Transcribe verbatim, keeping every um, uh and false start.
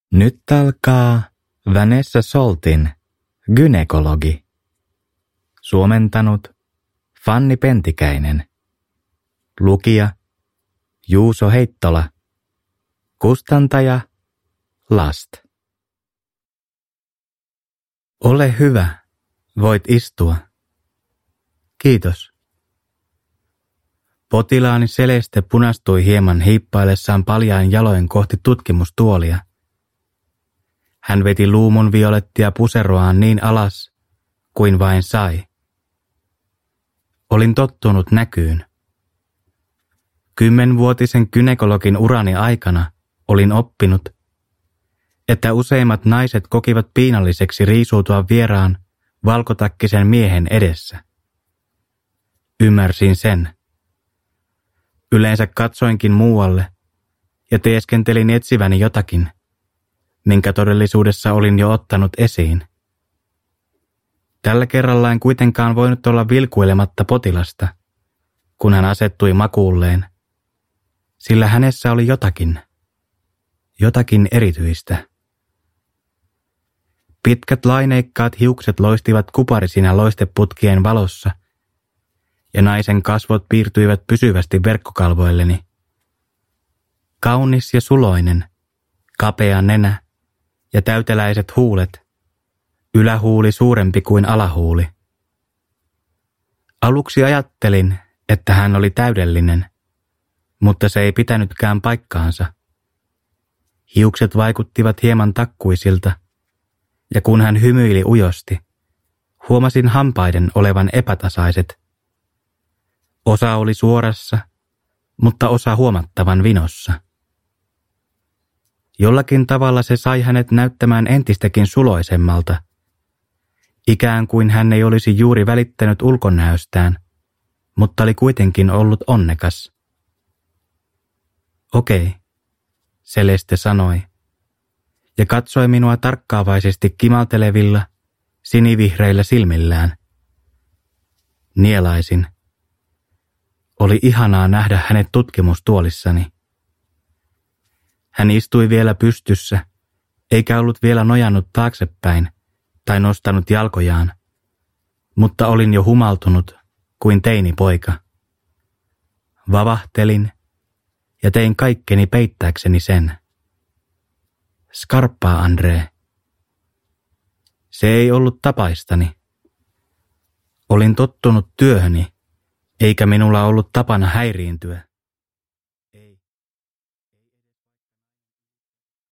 Nyt alkaa Vanessa Soltin gynekologi. Suomentanut Fanni Pentikäinen. Lukija Juuso Heittola. Kustantaja Last. Ole hyvä, voit istua. Kiitos. Potilaani Celeste punastui hieman hiippaillessaan paljain jaloin kohti tutkimustuolia. Hän veti luumun violettia puseroaan niin alas kuin vain sai. Olin tottunut näkyyn. Kymmenvuotisen gynekologin urani aikana olin oppinut, että useimmat naiset kokivat piinalliseksi riisuutua vieraan valkotakkisen miehen edessä. Ymmärsin sen. Yleensä katsoinkin muualle ja teeskentelin etsiväni jotakin, minkä todellisuudessa olin jo ottanut esiin. Tällä kerralla en kuitenkaan voinut olla vilkuilematta potilasta, kun hän asettui makuulleen, sillä hänessä oli jotakin, jotakin erityistä. Pitkät laineikkaat hiukset loistivat kuparisina loisteputkien valossa, ja naisen kasvot piirtyivät pysyvästi verkkokalvoilleni. Kaunis ja suloinen, kapea nenä ja täyteläiset huulet, ylähuuli suurempi kuin alahuuli. Aluksi ajattelin, että hän oli täydellinen, mutta se ei pitänytkään paikkaansa. Hiukset vaikuttivat hieman takkuisilta, ja kun hän hymyili ujosti, huomasin hampaiden olevan epätasaiset. Osa oli suorassa, mutta osa huomattavan vinossa. Jollakin tavalla se sai hänet näyttämään entistäkin suloisemmalta, ikään kuin hän ei olisi juuri välittänyt ulkonäöstään, mutta oli kuitenkin ollut onnekas. Okei, Celeste sanoi, ja katsoi minua tarkkaavaisesti kimaltelevilla, sinivihreillä silmillään. Nielaisin. Oli ihanaa nähdä hänet tutkimustuolissani. Hän istui vielä pystyssä, eikä ollut vielä nojannut taaksepäin tai nostanut jalkojaan, mutta olin jo humaltunut kuin teinipoika. Vavahtelin ja tein kaikkeni peittääkseni sen. Skarppaa, André. Se ei ollut tapaistani. Olin tottunut työhöni, eikä minulla ollut tapana häiriintyä.